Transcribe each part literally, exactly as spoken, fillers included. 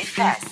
Face.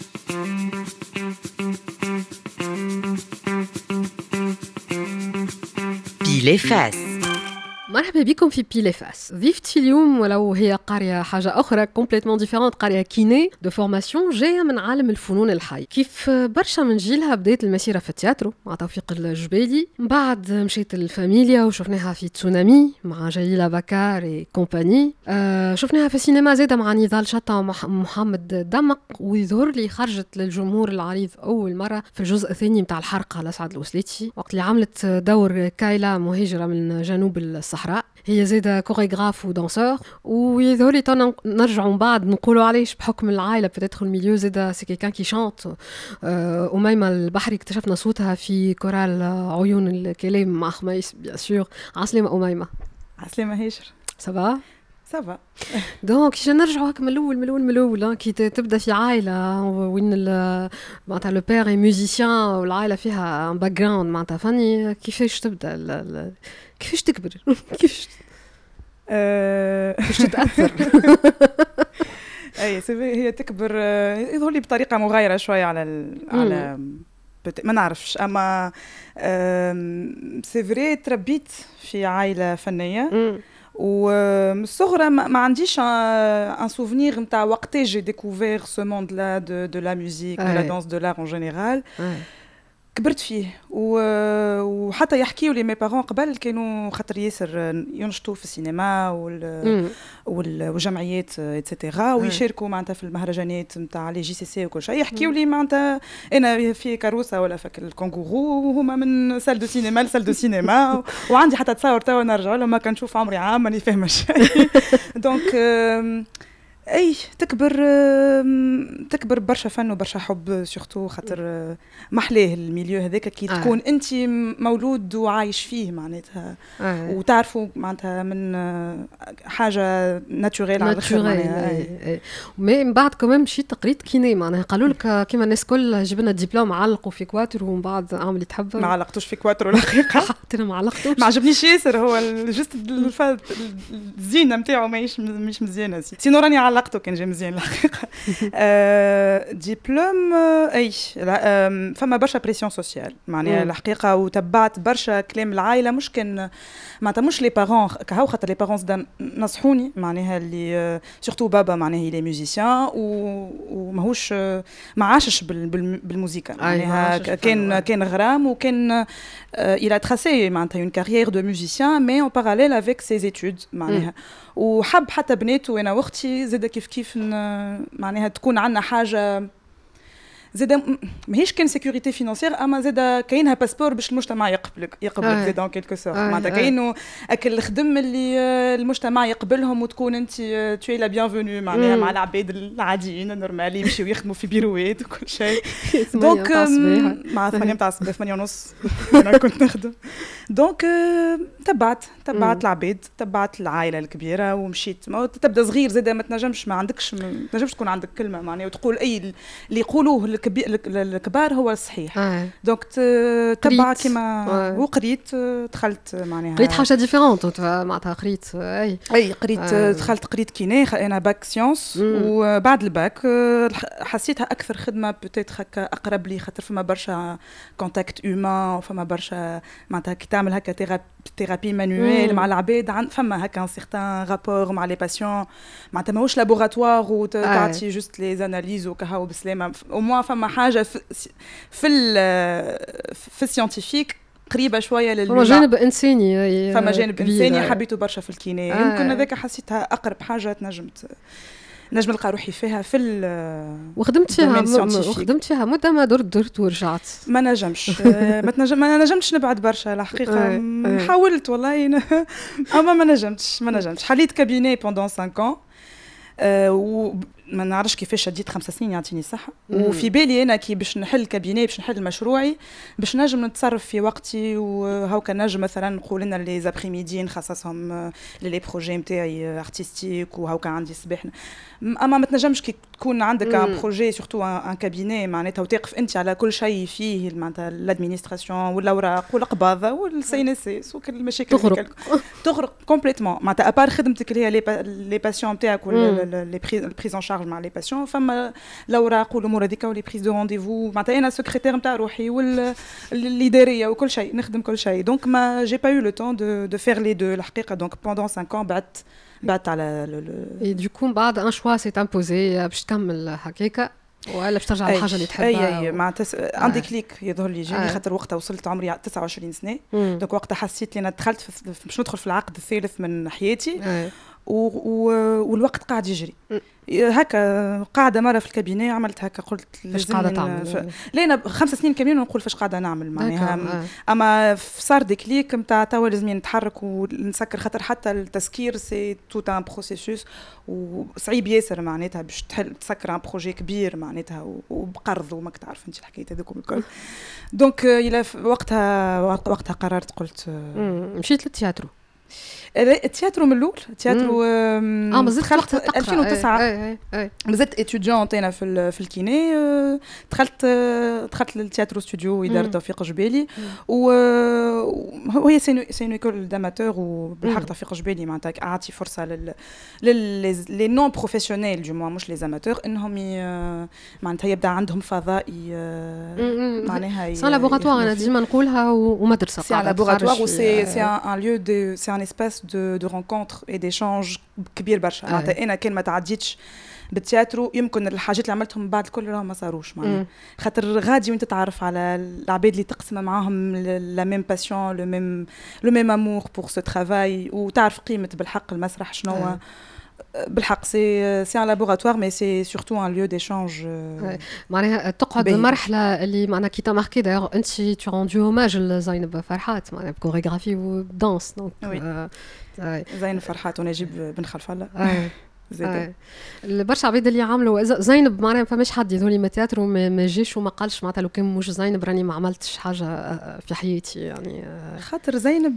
Pile Face. مرحبا بكم في بيلي فاس. ضيفتي اليوم ولو هي قارية حاجة أخرى كومبليتمون ديفيرونت، قارية كيني دو فورماسيون، جاية من عالم الفنون الحي. كيف برشا من جيلها بدأت المسيرة في التياترو مع توفيق الجبيلي، بعد مشيت الفاميليا وشفناها في تسونامي مع جليلة بكار كومباني، آه شفناها في السينما زادة مع نضال شطة ومحمد دمق، ويظهر لي خرجت للجمهور العريض أول مرة في الجزء الثاني متاع الحرقة على سعد الوسليتي، وقت اللي عملت دور كايلا مهاجرة من جنوب الصحراء. هي زيدا كوريغراف ودانسور، ويظهر لي تانا نرجعوا من بعد نقولوا عليش بحكم العائله بتدخل الميليو زيدا سي كيكان كي شانت. أميمة البحري اكتشفنا صوتها في كورال عيون الكلام مع خميس بيان سور. عسلامة أميمة. عسلامة هاجر. سافا سافا. دونك كي نرجعوا هكا من الاول من الاول من الاول كي تبدا في عائله وين معناتها لو بير اي ميوزيسيان والعائله فيها باك جراوند معناتها فني، كيفاش تبدا كيفاش تكبر كيفاش كيفاش تتاثر؟ اي هي تكبر يظهر لي بطريقه مغايره شويه على ال... على ما نعرفش، اما سي فري تربيت في عائله فنيه ومن الصغرى ما عنديش ان سوفنير نتاع وقت جي ديكوفير سو موند لا دو دو لا ميوزيك دو لا دانس دو لار اون جينيرال. كبرت فيه وحتى يحكيوا لي مي بارون قبل كانوا خاطر ياسر ينشطوا في السينما وال والجمعيات ايتترا ويشاركوا معناتها في المهرجانات نتاع لي جي سي سي وكل شيء. يحكيوا لي معناتها انا في كاروسا ولا فك الكونغورو وهما من سال دو سينما لسال دو سينما وعندي حتى تصور توا نرجع لما كنشوف عمري عام ماني فاهمه شيء. دونك اي تكبر تكبر برشا فن وبرشا حب سورتو خاطر محلاه الميليو هذاك كي آه. تكون انت مولود وعايش فيه معناتها آه. وتعرفوا معناتها من حاجه ناتوريل على الاخر معناتها. مي من بعد كمان مشيت قريت كيني معناها قالوا لك كيما الناس الكل جبنا الدبلوم علقوا في كواتر ومن بعد عملي تحب ما علقتوش في كواتر الحقيقه. حتى انا ما علقتوش، ما عجبنيش ياسر، هو جست الزينه نتاعو ماهيش مش مزيانه سينو راني علقته كان جاي مزيان الحقيقه. أه دبلوم اي أه فما برشا بريسيون سوسيال معناها الحقيقه، وتبعت برشا كلام العائله مش كان معناتها مش لي بارون كهو خاطر لي بارون نصحوني معناها اللي سورتو بابا معناها هي لي ميوزيسيان وماهوش ما عاشش بالموسيقى معناها كان كان غرام وكان il a tracé معناتها une carrière de musicien mais en parallèle avec ses études معناها. وحب حتى بناته وانا واختي زاده كيف كيف معناها تكون عندنا حاجه زاده ماهيش كان سيكوريتي فينانسيير، اما زاده كاينها باسبور باش المجتمع يقبلك يقبلك زاده دون كيلكو سورت معناتها كاينو اكل الخدم اللي المجتمع يقبلهم وتكون انت توي لا بيانفونو معناها مع العباد العاديين النورمال يمشيو يخدموا في بيروات وكل شيء. دونك مع ثمانية متاع الصباح ثمانية ونص انا كنت نخدم. دونك تبعت تبعت العباد تبعت العائله الكبيره ومشيت. ما تبدا صغير زاده ما تنجمش ما عندكش ما تنجمش تكون عندك كلمه معناها وتقول اي اللي يقولوه الكبار هو الصحيح. آه. دونك تبع كيما آه. وقريت دخلت معناها قريت حاجه ديفيرونت معناتها قريت اي اي قريت آه. دخلت قريت كيني انا باك سيونس وبعد الباك حسيتها اكثر خدمه بوتيت هكا اقرب لي خاطر فما برشا كونتاكت هيومان وفما برشا معناتها كي تعمل هكا ثيرابي ثيرابي مانويل مع العباد عن فما هكا ان سيغتان رابور مع لي باسيون معناتها ماهوش لابوراتوار وتعطي جوست لي زاناليز وكهو بسلامه او موان فما حاجه في في في السيانتيفيك قريبه شويه لل فما جانب انساني فما جانب انساني حبيته برشا في الكيني. آه. يمكن هذاك حسيتها اقرب حاجه تنجمت نجم نلقى روحي فيها في وخدمت فيها وخدمت فيها مده ما درت درت ورجعت ما نجمش ما تنجم ما نجمش نبعد برشا الحقيقه. حاولت والله اما ما نجمتش ما نجمتش حليت كابيني بوندون خمسة ans ما نعرفش كيفاش شديت خمس سنين يعطيني صح. وفي بالي انا كي باش نحل كابيني باش نحل مشروعي باش نجم نتصرف في وقتي وهاكا نجم مثلا نقول لنا لي زابريميدي نخصصهم لي بروجي نتاعي ارتستيك وهاكا عندي صباح. اما ما تنجمش كي تكون عندك ان بروجي سورتو ان كابيني معناتها وتقف انت على كل شيء فيه معناتها الادمينستراسيون والأوراق والقباضه والسي ان اس اس وكل المشاكل تغرق تغرق كومبليتمون معناتها ابار خدمتك اللي هي لي باسيون نتاعك ولا لي بريز ان شارج مع لي باسيون فما الاوراق والامور هذيك ولي بريز دو رونديفو معناتها انا سكرتير نتاع روحي والاداريه وكل شيء نخدم كل شيء دونك ما جي با يو لو طون دو دو فير لي دو الحقيقه دونك بوندون خمسة ans بعد بعد على اي دو كون بعد ان شوا سي امبوزي باش تكمل هكاكا ولا باش ترجع للحاجه اللي تحبها اي اي معناتها عندي كليك يظهر لي جاني خاطر وقتها وصلت عمري تسعة وعشرين سنه دونك وقتها حسيت لي انا دخلت باش ندخل في العقد الثالث من حياتي و... و... والوقت قاعد يجري هكا قاعده مره في الكابينه عملت هكا قلت فاش قاعده تعمل ف... لينا خمس سنين كاملين ونقول فاش قاعده نعمل معناها آه. اما صار دي كليك نتاع توا لازم نتحرك ونسكر خاطر حتى التسكير سي توت ان بروسيسوس وصعيب ياسر معناتها باش تحل تسكر ان بروجي كبير معناتها وبقرض وماك تعرف انت الحكايه هذوكم الكل دونك الى وقتها وقتها قررت قلت مشيت للتياترو التياترو من الاول التياترو اه مازلت دخلت ألفين وتسعة اي اي مازلت اتيديونت انا في في الكيني دخلت دخلت للتياترو ستوديو اداره توفيق جبالي وهي سي سي ايكول داماتور وبالحق توفيق جبالي معناتها اعطي فرصه لل لي نون بروفيسيونيل دو موا مش لي زاماتور انهم معناتها يبدا عندهم فضائي معناها سان لابوراتوار انا ديما نقولها ومدرسه سي ان لابوراتوار وسي سي ان ليو دو سي ان espace de de rencontres et d'échanges كبير برشا معناتها انا كان ما تعديتش بالتياترو يمكن الحاجات اللي عملتهم بعد كل راهم ما صاروش معناها خاطر غادي وانت تعرف على العباد اللي تقسم معاهم لا ميم باسيون لو ميم لو ميم امور بور سو ترافاي وتعرف قيمه بالحق المسرح شنو هو بالحق سي سي ان لابوراتوار مي سي سورتو ان ليو ديشانج معناها تقعد المرحله اللي معناها كي تا ماركي دايوغ انت تو روندو هوماج لزينب فرحات معناها بكوريغرافي ودانس دونك زينب فرحات ونجيب بن خلف الله زيد برشا عباد اللي عملوا زينب معناها ما فماش حد يدولي ما تياتر وما جاش وما قالش معناتها لو كان مش زينب راني ما عملتش حاجه في حياتي يعني خاطر زينب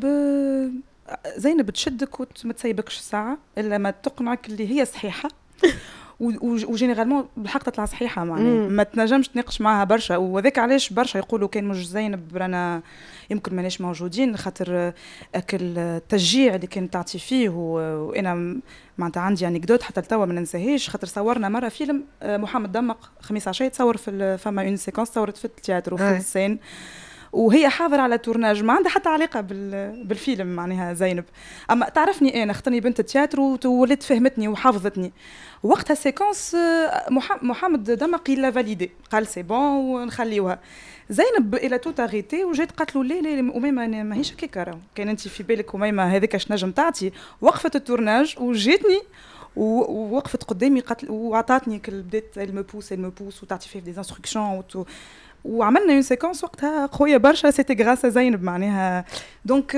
زينب تشدك وما تسيبكش ساعه الا ما تقنعك اللي هي صحيحه وجينيرالمون بالحق تطلع صحيحه معناها ما تنجمش تناقش معها برشا وذاك علاش برشا يقولوا كان مش زينب رانا يمكن ماناش موجودين خاطر اكل التشجيع اللي كانت تعطي فيه وانا معناتها عندي انكدوت حتى لتوا ما ننساهاش خاطر صورنا مره فيلم محمد دمق خميس عشيه تصور في فما اون سيكونس صورت في التياتر وفي السين وهي حاضره على تورناج ما عندها حتى علاقه بالفيلم معناها زينب اما تعرفني انا اختني بنت التياتر وولات فهمتني وحافظتني وقتها سيكونس محمد دمقي لا فاليدي قال سي بون ونخليوها زينب الى تو تاريتي وجات قالت له لا لا اميمه ماهيش هكاك راه كان انت في بالك اميمه هذيك اش نجم تعطي وقفت التورناج وجاتني ووقفت قدامي قالت وعطاتني كل بدات المبوس المبوس وتعطي فيه دي انستركشن وعملنا اون سيكونس وقتها قويه برشا سيتي غراس زينب معناها دونك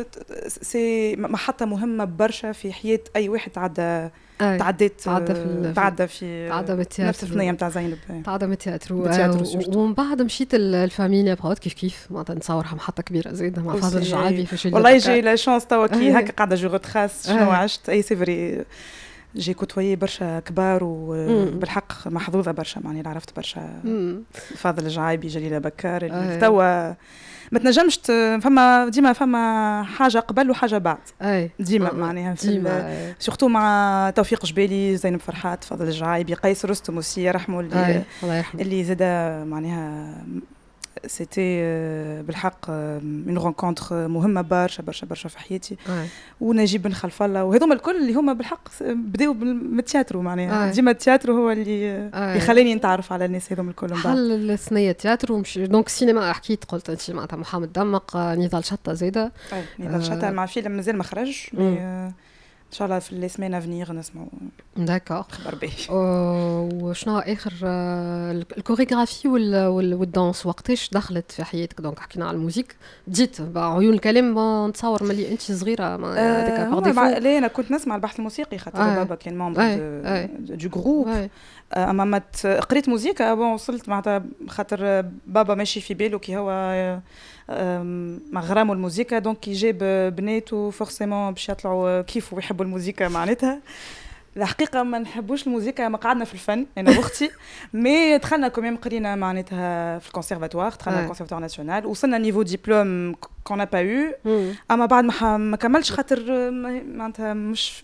سي محطه مهمه برشا في حياه اي واحد تعدى تعديت تعدى في تعدى في تعدى بالتياتر نفس الثنيه نتاع زينب تعدى بالتياتر ومن بعد مشيت الفاميليا بقعد كيف كيف معناتها نصورها محطه كبيره زيد مع فاضل الجعابي فاش والله يجي لا شانس توا كي هكا قاعده جو ريتراس شنو عشت اي سي فري جي كوتويي برشا كبار وبالحق محظوظه برشا معني عرفت برشا فاضل الجعايبي جليله بكار اللي توا ما تنجمش فما ديما فما حاجه قبل وحاجه بعد ديما معناها في سورتو مع توفيق جبالي زينب فرحات فاضل الجعايبي قيس رستم وسي يرحمه اللي اللي زاد معناها سيتي بالحق من رونكونتر مهمه برشا برشا برشا في حياتي ونجيب بن خلف الله وهذوما الكل اللي هما بالحق بداوا من التياترو معناها ديما التياترو هو اللي يخليني نتعرف على الناس هذوما الكل من بعد حل الثنيه التياترو ومش دونك السينما حكيت قلت انت معناتها محمد دمق نضال شطه زاده نضال شطه مع فيلم مازال ما خرج ان شاء الله في لي سيمين افنيغ نسمعوا داكور خبر باهي وشنو اخر الكوريغرافي والدانس وقتاش دخلت في حياتك دونك حكينا على الموسيقى جيت عيون الكلام نتصور ملي انت صغيره هذيك باغ ديفو لا انا كنت نسمع البحث الموسيقي خاطر بابا كان ممبر دو جروب اما ما قريت موسيقى بون وصلت معناتها خاطر بابا ماشي في باله كي هو مغرامو الموسيقى دونك يجيب بناته فورسيمون باش يطلعوا كيف ويحبوا الموسيقى معناتها الحقيقه ما نحبوش الموسيقى ما قعدنا في الفن انا واختي مي دخلنا كوميم قرينا معناتها في الكونسيرفاتوار دخلنا الكونسيرفاتوار ناسيونال وصلنا نيفو ديبلوم كون با يو اما بعد ما كملش خاطر معناتها مش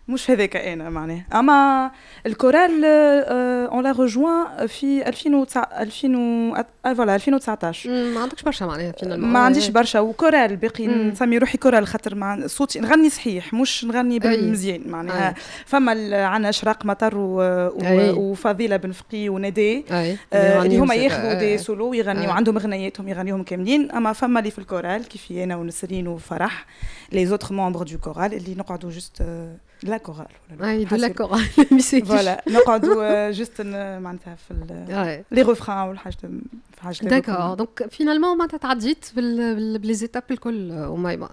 مش هذاك انا معناها. اما الكورال اون لا ريجوان في ألفين وتسعة ألفين فوالا ألفين وتسعطاش. ما عندكش برشا معناها فينالمون. ما عنديش برشا وكورال باقي نسمي روحي كورال خاطر مع صوتي نغني صحيح مش نغني بالمزيان معناها. فما عندنا اشراق مطر وفضيله بن فقي وندى اللي هما ياخذوا دي سولو ويغنيوا عندهم اغنياتهم يغنيوهم كاملين. اما فما اللي في الكورال كيف انا ونسرين وفرح لي زوتر ممبر دو كورال اللي نقعدوا جست لا كورال اي دو لا كورال ميسي فوالا نقعدوا جست معناتها في لي ريفران والحاجه حاجه داكور. دونك فينالمون معناتها تعديت بلي زيتاب الكل ومايما.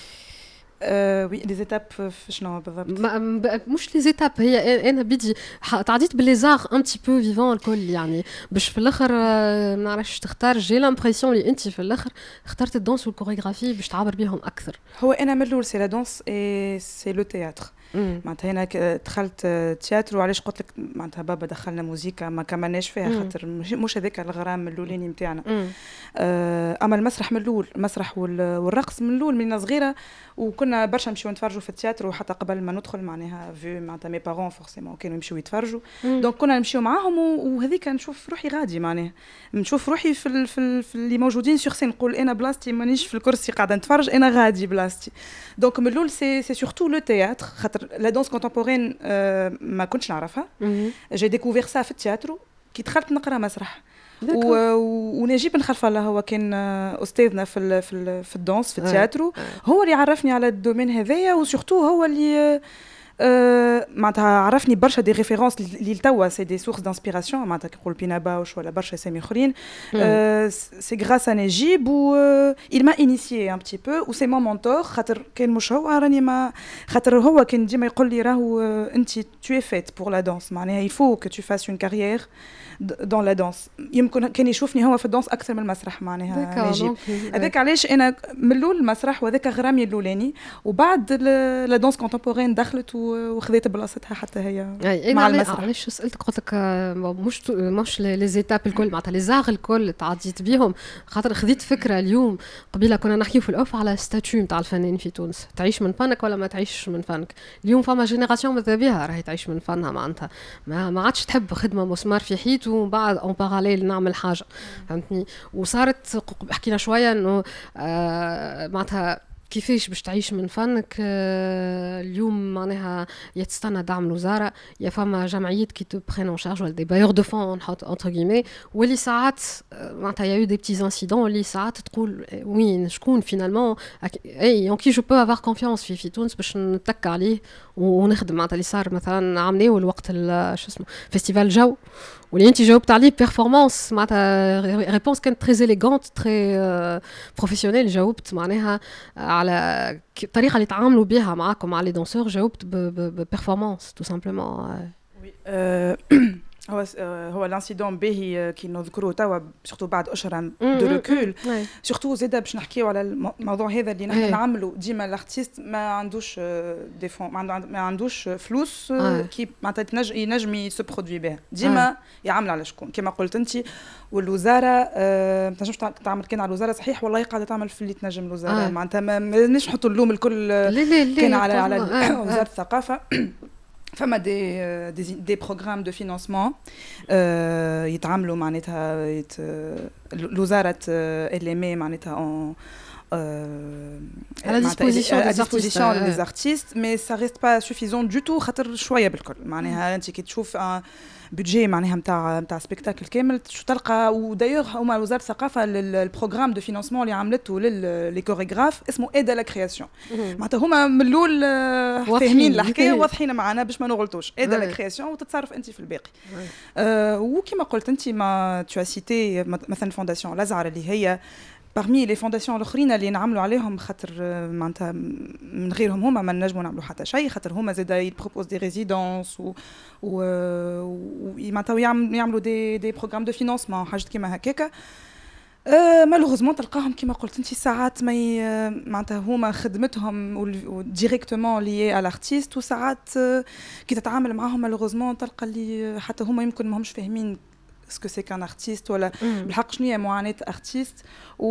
آه وي لي زيتاب شنو بالضبط؟ مش لي زيتاب هي انا بدي تعديت بلي زار ان تي بو فيفون الكل يعني باش في الاخر ما نعرفش تختار. جي لامبرسيون اللي انت في الاخر اخترت الدانس والكوريغرافي باش تعبر بيهم اكثر. هو انا من الاول سي لا دانس اي سي لو تياتر معناتها هنا دخلت تياتر وعلاش قلت لك معناتها بابا دخلنا موسيقى ما كملناش فيها خاطر مش هذاك الغرام الاولاني نتاعنا. آه اما المسرح من الاول المسرح والرقص من الاول من صغيره وكنا برشا نمشيو نتفرجوا في التياتر وحتى قبل ما ندخل معناها في معناتها مي بارون فورسيمون كانوا يمشيو يتفرجوا دونك كنا نمشيو معاهم وهذيك نشوف روحي غادي معناها نشوف روحي في ال في, ال في اللي موجودين سور سين نقول انا بلاصتي مانيش في الكرسي قاعده نتفرج انا غادي بلاصتي. دونك من الاول سي سي سورتو لو تياتر خاطر لا دانس كونتمبورين آه ما كنتش نعرفها. جي ديكوفير سا في التياتر كي دخلت نقرا مسرح ونجيب بن خلف الله هو كان استاذنا في ال في ال في الدانس في التياترو. هو اللي عرفني على الدومين هذايا وسورتو هو اللي أه معناتها عرفني برشا دي ريفيرونس اللي توا سي دي سورس دانسبيراسيون معناتها كيقول بينا باوش ولا برشا اسامي اخرين. أه سي غراس ا نجيب و il m'a initié un petit peu و سي مون مونتور خاطر كان مش هو راني ما خاطر هو كان ديما يقول لي راهو انت tu es faite pour la danse معناها il faut que tu fasses une carrière dans la danse. يمكن كان يشوفني هو في الدانس اكثر من المسرح معناها نجيب هذاك علاش انا من الاول المسرح وهذاك غرامي الاولاني وبعد لا دانس كونتمبورين دخلت وخذيت بلاصتها حتى هي مع المسرح. علاش سالتك قلت لك مش مش لي زيتاب الكل معناتها لي زاغ الكل تعديت بيهم خاطر خذيت فكره اليوم قبيله كنا نحكيو في الاوف على ستاتيو نتاع الفنان في تونس تعيش من فنك ولا ما تعيش من فنك. اليوم فما جينيراسيون ماذا بها راهي تعيش من فنها معناتها ما ما عادش تحب خدمه مسمار في حيط ومن بعد اون باراليل نعمل حاجه فهمتني. وصارت حكينا شويه انه آه معناتها كيفاش باش تعيش من فنك. آه اليوم معناها يتستنى دعم الوزاره يا فما جمعيات كي تو برين اون شارج ولا دي بايور دو فون نحط انتر غيمي واللي ساعات معناتها يا يو دي بتي انسيدون اللي ساعات تقول وين شكون فينالمون اي اون كي جو بو افوار كونفيونس في في تونس باش نتك عليه ونخدم معناتها اللي صار مثلا عملناه الوقت شو اسمه فيستيفال جو واللي انت جاوبت عليه بيرفورمانس معناتها ريبونس كانت تري اليغونت تري بروفيسيونيل. جاوبت معناها على الطريقه اللي تعاملوا بها معاكم مع لي دانسور جاوبت ببيرفورمانس تو سامبلومون. هو هو الانسيدون باهي كي نذكروا توا سورتو بعد اشهر دو ريكول سورتو زاده باش نحكيو على الموضوع هذا اللي نحن نعملوا ديما الارتيست ما عندوش دي فون ما عندوش فلوس كي معناتها تنجم ينجم يسو برودوي بها ديما يعمل على شكون كما قلت انت والوزاره ما تنجمش تعمل كان على الوزاره صحيح والله قاعده تعمل في اللي تنجم الوزاره معناتها ما نجمش نحطوا اللوم الكل كان على على وزاره الثقافه. فما دي دي دي بروغرام دو فينانسمون يتعاملوا معناتها يت الوزاره اللي معناتها اون à la disposition à disposition des artistes mais ça reste pas suffisant du tout خاطر شويه بالكل معناها انت كي تشوف بودجي معناها نتاع نتاع سبيكتاكل كامل شو تلقى ودايوغ هما وزاره الثقافه البروغرام دو فينانسمون اللي عملته لي كوريغراف اسمه ايد لا كرياسيون معناتها هما من الاول فاهمين الحكايه واضحين معنا باش ما نغلطوش ايد لا كرياسيون وتتصرف انت في الباقي. وكما قلت انت ما تو سيتي مثلا فونداسيون لازعر اللي هي parmi les fondations الاخرين اللي نعملوا عليهم خاطر معناتها من غيرهم هما ما نجموا نعملوا حتى شيء خاطر هما زاده يبروبوز دي ريزيدونس و و معناتها يعملوا دي دي بروغرام دو فينانسمون حاجات كيما هكاكا. أه مالوغوزمون تلقاهم كيما قلت انت ساعات ما معناتها هما خدمتهم ديريكتومون ليي على الارتيست وساعات كي تتعامل معاهم مالوغوزمون تلقى اللي حتى هما يمكن ما همش فاهمين ce que c'est qu'un artiste ولا بالحق شنو هي معاناة artiste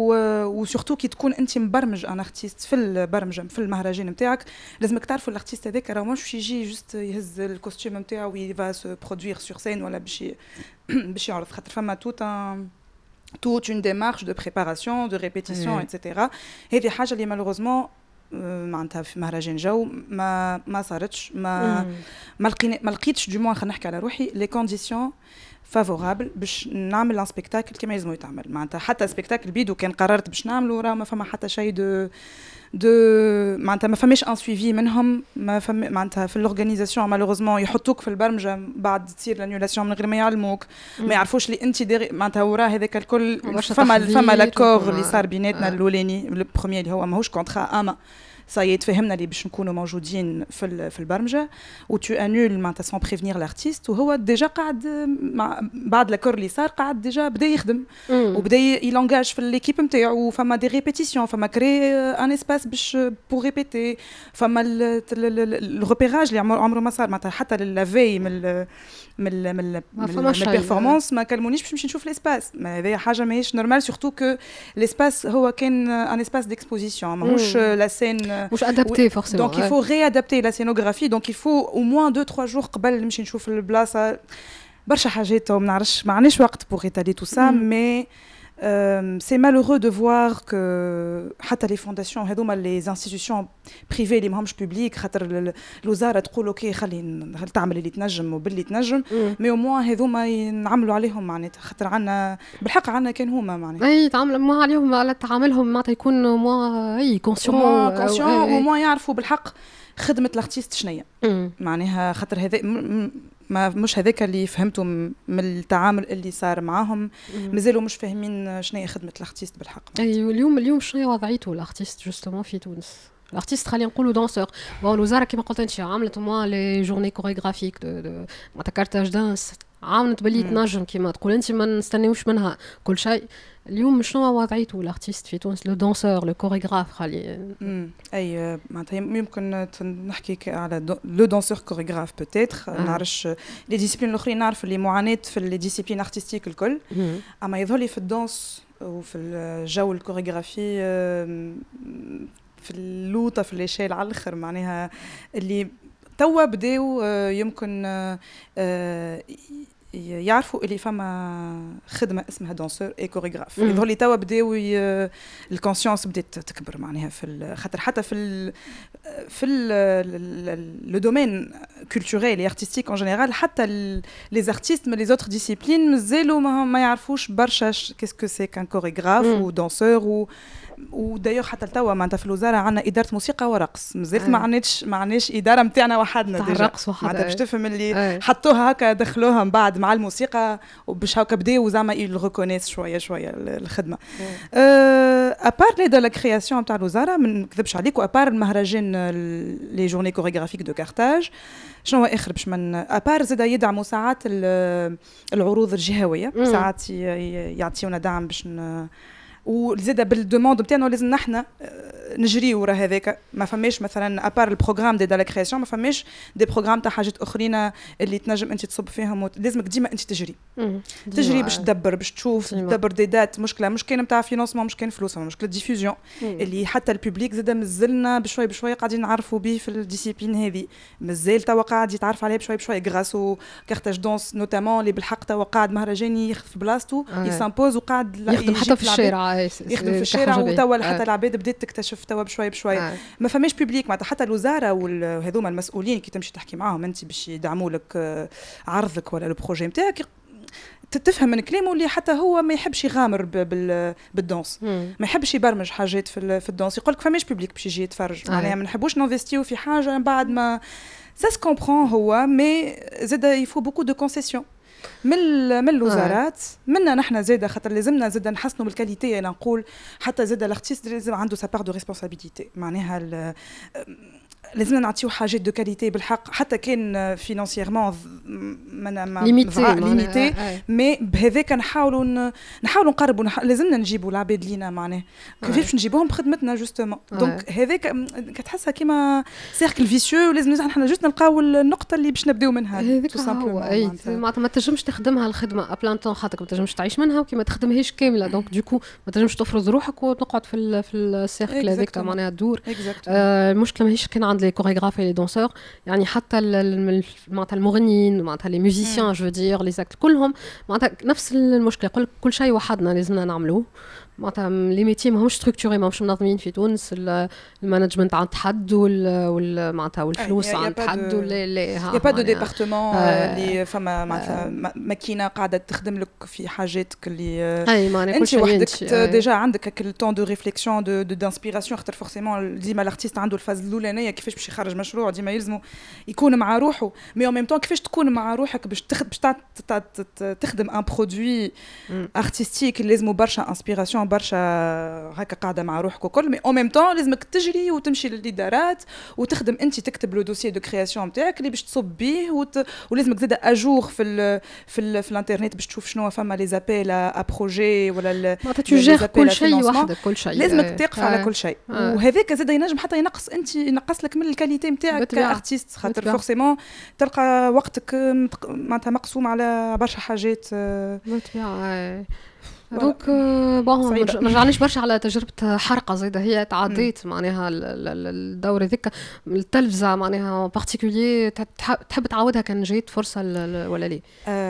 و surtout كي تكون انت مبرمج ان artiste في البرمجه في المهرجان نتاعك لازمك تعرفوا الارتيست هذاك راه مش يجي جست يهز الكوستيم نتاعو وي va se produire sur scène ولا باش باش يعرض خاطر فما tout un toute une démarche de préparation de répétition et cetera هذه حاجه اللي malheureusement معناتها في مهرجان جو ما ما صارتش ما ما لقينا ما لقيتش دو موان خلينا نحكي على روحي لي كونديسيون فافورابل باش نعمل ان سبيكتاكل كما لازم يتعمل معناتها حتى سبيكتاكل بيدو كان قررت باش نعملو راه ما فما حتى شيء دو دو معناتها ما فماش ان سويفي منهم ما فما معناتها في الاورغانيزاسيون مالوغوزمون يحطوك في البرمجه بعد تصير لانيولاسيون من غير ما يعلموك ما يعرفوش اللي انت معناتها وراه هذاك الكل فما فما لاكور اللي صار بيناتنا الاولاني البروميير اللي هو ماهوش كونترا اما صاي تفهمنا اللي باش نكونوا موجودين في في البرمجه و تو انول معناتها سون بريفينير لارتيست وهو ديجا قاعد بعد لاكور اللي صار قاعد ديجا بدا يخدم وبدا يلونجاج في ليكيب نتاعو فما دي ريبيتيسيون فما كري ان اسباس باش بور ريبيتي فما الريبيراج اللي عمره ما صار معناتها حتى لافي من من من من البيرفورمانس ما كلمونيش باش نمشي نشوف الاسباس ما هذه حاجه ماهيش نورمال سورتو كو الاسباس هو كان ان اسباس ديكسبوزيسيون ماهوش لا سين مش ادابتي فورسيمون دونك il faut réadapter la scénographie donc il faut au moins deux trois jours قبل نمشي نشوف البلاصه برشا حاجات وما نعرفش ما عندناش وقت pour étaler tout ça mais Euh, c'est malheureux de voir que حتى les fondations هذوما les institutions privées اللي ماهمش publiques خاطر الوزاره تقول اوكي خلي تعمل اللي تنجم وباللي تنجم مي او موان هذوما ينعملوا عليهم معناتها خاطر عندنا بالحق عندنا كان هما معناتها اي تعامل ما عليهم على تعاملهم معناتها يكون موا اي كونسيون كونسيون وموا يعرفوا بالحق خدمه الارتيست شنية معناها خاطر هذا ما مش هذاك اللي فهمته من التعامل اللي صار معاهم مازالوا مش فاهمين شنو هي خدمه الارتيست بالحق ايوه اليوم اليوم شنو هي وضعيته الارتيست جوستومون في تونس الارتيست خلينا نقولوا دانسور بون الوزاره كما قلت انت عملت موا لي جورني كوريغرافيك دو دو معناتها كارتاج دانس عاونت باللي تنجم كما تقول انت ما نستناوش منها كل شيء اليوم شنو وضعيته الارتيست في تونس لو دانسور لو كوريغراف خلي اي معناتها يمكن نحكي على لو دانسور كوريغراف بوتيتر نعرفش لي ديسيبلين الاخرين نعرف اللي معاناه في لي ديسيبلين ارتستيك الكل اما يظهر لي في الدانس وفي الجو الكوريغرافي في اللوطه في الاشياء على الاخر معناها اللي توا بداو يمكن يعرفوا اللي فما خدمه اسمها دانسور اي كوريغراف يظهر لي توا بداو الكونسيونس بدات تكبر معناها في خاطر حتى في ال في لو دومين كولتوريل اي ارتستيك اون جينيرال حتى لي ارتيست من لي زوتر ديسيبلين مازالوا ما يعرفوش برشا كيسكو سي كان كوريغراف و دانسور و ودايوغ حتى توا معناتها في الوزاره عندنا اداره موسيقى ورقص مازالت ما عندناش ما عندناش اداره نتاعنا وحدنا ديجا رقص وحدها معناتها باش تفهم اللي حطوها هكا دخلوها من بعد مع الموسيقى وباش هكا بداو زعما يريكونيس شويه شويه الخدمه ابار لي دو لا كرياسيون نتاع الوزاره ما نكذبش عليك وابار المهرجان لي جورني كوريغرافيك دو كارتاج شنو هو اخر باش من ابار زاد يدعموا ساعات العروض الجهويه ساعات يعطيونا دعم باش وزاد بالدوموند نتاعنا لازم نحنا نجريو ورا هذاك ما فماش مثلا ابار البروغرام دي دالا كرياسيون ما فماش دي بروغرام تاع حاجات اخرين اللي تنجم انت تصب فيهم لازمك ديما انت تجري تجري باش تدبر باش تشوف تدبر دي دات مشكله مش كاين نتاع فينانسمون مش كاين فلوس مشكله ديفيوزيون اللي حتى الببليك زاد مازلنا بشوي بشوي قاعدين نعرفوا به في الديسيبلين هذه مازال توا قاعد يتعرف عليه بشوي بشوي غراسو كارتاج دونس نوتامون اللي بالحق توا قاعد مهرجان ياخذ في بلاصتو يسامبوز وقاعد يخدم حتى في الشارع يخدم في الشارع وتوا حتى العباد بدات تكتشف توا بشوي بشوي آه. ما فماش ببليك معناتها حتى الوزاره وهذوما المسؤولين كي تمشي تحكي معاهم انت باش يدعموا لك عرضك ولا البروجي نتاعك تفهم من كلامه اللي حتى هو ما يحبش يغامر بالدانس ما يحبش يبرمج حاجات في الدانس يقول لك فماش ببليك باش يجي يتفرج معناها ما نحبوش نانفستيو في حاجه بعد ما سا سو كومبرون هو مي زاد يفو بوكو دو كونسيسيون من من الوزارات منا نحن زاده خاطر لازمنا زاده نحسنوا بالكاليتي انا نقول حتى زاده الارتيست لازم عنده سا بار دو ريسبونسابيلتي معناها لازمنا نعطيو حاجات دو كاليتي بالحق حتى كان فينانسييرمون ليميتي ليميتي مي بهذاك نحاولوا نحاولوا نقربوا نح... لازمنا نجيبوا العباد لينا معناه كيفاش باش نجيبوهم بخدمتنا جوستومون دونك هذاك كتحسها كيما سيركل فيسيو ولازم نحن جوست نلقاو النقطه اللي باش نبداو منها هذاك هو اي معناتها ما تنجمش تخدمها الخدمه ابلان طون خاطر ما تنجمش تعيش منها وكي ما تخدمهاش كامله دونك دوكو ما تنجمش تفرض روحك وتقعد في ال في السيركل هذاك معناها تدور المشكله ماهيش كان عند لي كوريغراف لي دونسور يعني حتى معناتها المغنيين معناتها لي ميوزيسيان جو دير لي زاكت كلهم معناتها نفس المشكله كل كل شيء وحدنا لازمنا نعملوه معناتها لي ميتي ماهمش ستركتوري ماهمش منظمين في تونس المانجمنت عند حد وال معناتها والفلوس عند حد لي يا با دو ديبارتمون اللي فما معناتها ماكينه قاعده تخدم لك في حاجاتك اللي اي معناتها انت وحدك ديجا عندك هاك التون دو ريفليكسيون دو دانسبيراسيون خاطر فورسيمون ديما الارتيست عنده الفاز الاولانيه كيفاش باش يخرج مشروع ديما يلزمه يكون مع روحه مي او ميم طون كيفاش تكون مع روحك باش تخدم ان برودوي ارتستيك لازمه برشا انسبيراسيون برشا هكا قاعده مع روحك وكل مي او ميم طون لازمك تجري وتمشي للادارات وتخدم انت تكتب لو دوسيي دو كرياسيون نتاعك اللي باش تصب بيه وت... ولازمك زاده اجور في ال... في ال... في الانترنت باش تشوف شنو فما لي زابيل ا بروجي ولا ال... تجير كل شيء وحدك كل شيء لازمك تقف على كل شيء وهذاك زاده ينجم حتى ينقص انت ينقص لك من الكاليتي نتاعك كارتيست خاطر فورسيمون تلقى وقتك معناتها مقسوم على برشا حاجات بالطبيعه دونك بون ما رجعناش برشا على تجربه حرقه زايده هي تعديت معناها الدور هذيك التلفزه معناها بارتيكولير تحب تعاودها كان جات فرصه ولا ليه؟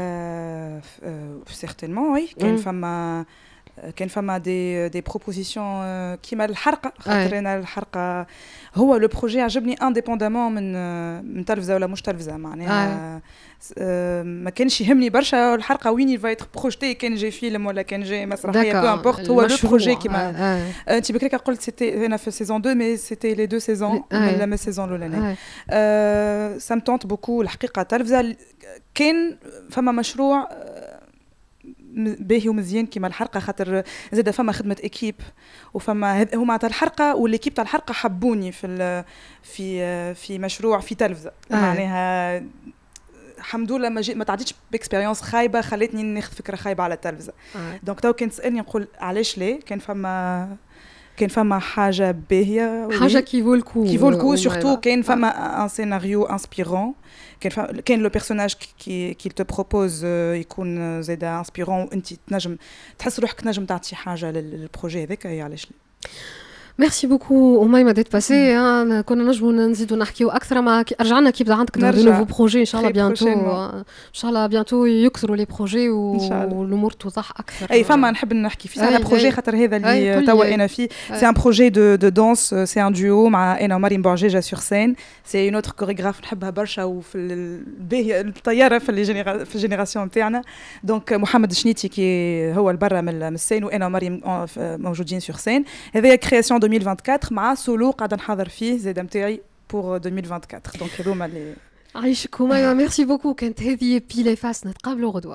سيغتينمون وي كان فما كان فما دي دي بروبوزيسيون كيما الحرقه خاطر انا الحرقه هو لو بروجي عجبني انديبوندامون من من تلفزه ولا مش تلفزه معناها ما كانش يهمني برشا الحرقه وين يفا يتر بروجتي كان جاي فيلم ولا كان جاي مسرحيه بو امبورت هو لو بروجي كيما انت بكريك قلت سيتي هنا في سيزون اثنين مي سيتي لي دو سيزون لا مي سيزون الاولانيه سا م تونت بوكو الحقيقه تلفزه كان فما مشروع باهي ومزيان كيما الحرقه خاطر زاد فما خدمه اكيب وفما هما تاع الحرقه والليكيب تاع الحرقه حبوني في في في مشروع في تلفزه آه. معناها الحمد لله ما, ما تعديتش باكسبيريونس خايبه خلتني ناخذ فكره خايبه على التلفزه آه. دونك تو كنت تسالني نقول علاش ليه كان فما كان فما حاجه باهيه حاجه كي فو الكو كي فو الكو سورتو كان فما ان سيناريو انسبيرون كان كان لو بيرسوناج كي كي تو بروبوز يكون زاده انسبيرون وانت تنجم تحس روحك تنجم تعطي حاجه للبروجي هذاك علاش ليه ميرسي بوكو أميمة ديت باسي كنا نجمو نزيدو نحكيو أكثر ما رجعنا كي بدا عندك دو نوفو بروجي إن شاء الله بيانتو إن شاء الله بيانتو يكثروا لي بروجي والأمور توضح أكثر أي فما نحب نحكي في هذا بروجي خاطر هذا اللي توا أنا فيه سي ان بروجي دو دو دانس سي ان ديو مع أنا ومريم بورجيجا سور سين سي اون اوتر كوريغراف نحبها برشا وفي الباهية الطيارة في الجينيرا في الجينيراسيون نتاعنا دونك محمد شنيتي كي هو البرا من السين وأنا ومريم موجودين سور سين هذه كرياسيون ألفين وأربعة وعشرين مع سولو قاعده نحضر فيه زيد نتاعي بور ألفين وأربعة وعشرين دونك هذوما اللي عايشك هما ميرسي بوكو كانت هذه بيلي فاس نتقابلوا غدوه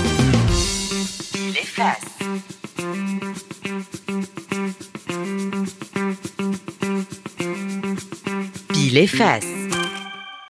بيلي فاس بيلي فاس